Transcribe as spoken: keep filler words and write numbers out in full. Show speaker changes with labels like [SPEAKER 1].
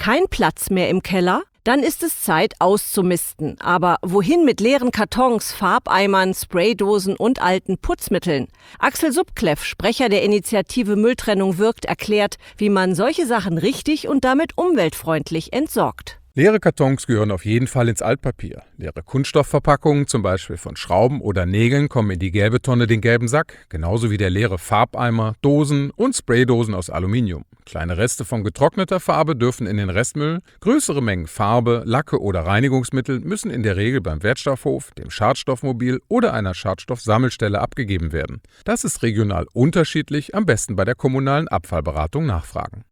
[SPEAKER 1] kein Platz mehr im Keller? Dann ist es Zeit auszumisten. Aber wohin mit leeren Kartons, Farbeimern, Spraydosen und alten Putzmitteln? Axel Subkleff, Sprecher der Initiative Mülltrennung wirkt, erklärt, wie man solche Sachen richtig und damit umweltfreundlich entsorgt.
[SPEAKER 2] Leere Kartons gehören auf jeden Fall ins Altpapier. Leere Kunststoffverpackungen, zum Beispiel von Schrauben oder Nägeln, kommen in die gelbe Tonne, den gelben Sack. Genauso wie der leere Farbeimer, Dosen und Spraydosen aus Aluminium. Kleine Reste von getrockneter Farbe dürfen in den Restmüll. Größere Mengen Farbe, Lacke oder Reinigungsmittel müssen in der Regel beim Wertstoffhof, dem Schadstoffmobil oder einer Schadstoffsammelstelle abgegeben werden. Das ist regional unterschiedlich, am besten bei der kommunalen Abfallberatung nachfragen.